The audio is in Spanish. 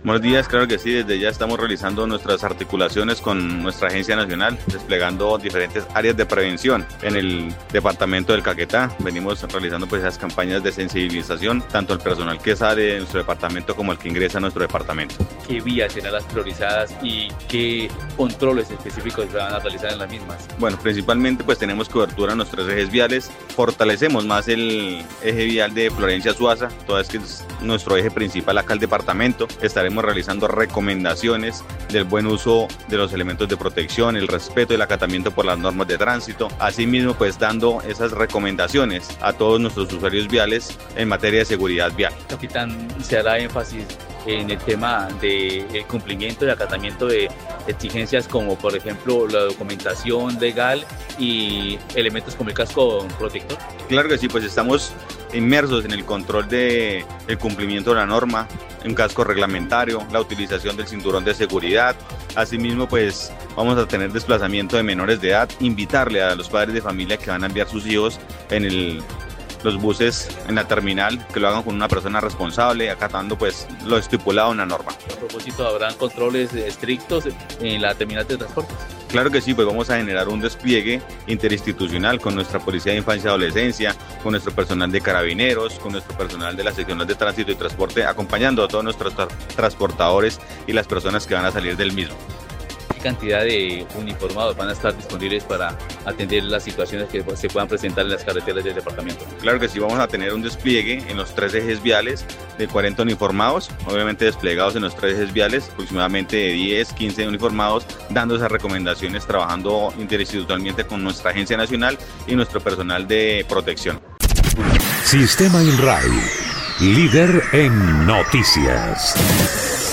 Buenos días, claro que sí, desde ya estamos realizando nuestras articulaciones con nuestra agencia nacional, desplegando diferentes áreas de prevención en el departamento del Caquetá. Venimos realizando pues esas campañas de sensibilización, tanto al personal que sale de nuestro departamento como al que ingresa a nuestro departamento. ¿Qué vías serán las priorizadas y qué controles específicos se van a realizar en las mismas? Bueno, principalmente pues tenemos cobertura en nuestros ejes viales, fortalecemos más el eje vial de Florencia-Suaza, toda es que es nuestro eje principal acá al departamento. Estaremos realizando recomendaciones del buen uso de los elementos de protección, el respeto y el acatamiento por las normas de tránsito. Asimismo, pues dando esas recomendaciones a todos nuestros usuarios viales en materia de seguridad vial. Capitán, se hará énfasis en el tema del cumplimiento y acatamiento de exigencias como por ejemplo la documentación legal y elementos como el casco protector. Claro que sí, pues estamos inmersos en el control del cumplimiento de la norma, un casco reglamentario, la utilización del cinturón de seguridad. Asimismo, pues vamos a tener desplazamiento de menores de edad, invitarle a los padres de familia que van a enviar sus hijos en los buses en la terminal, que lo hagan con una persona responsable, acatando pues lo estipulado en la norma. A propósito, ¿habrán controles estrictos en la terminal de transportes? Claro que sí, pues vamos a generar un despliegue interinstitucional con nuestra Policía de Infancia y Adolescencia, con nuestro personal de carabineros, con nuestro personal de la sección de tránsito y transporte, acompañando a todos nuestros transportadores y las personas que van a salir del mismo. ¿Qué cantidad de uniformados van a estar disponibles para atender las situaciones que se puedan presentar en las carreteras del departamento? Claro que sí, vamos a tener un despliegue en los 3 ejes viales de 40 uniformados, obviamente desplegados en los 3 ejes viales, aproximadamente de 10, 15 uniformados, dando esas recomendaciones, trabajando interinstitucionalmente con nuestra agencia nacional y nuestro personal de protección. Sistema INRAI, líder en noticias.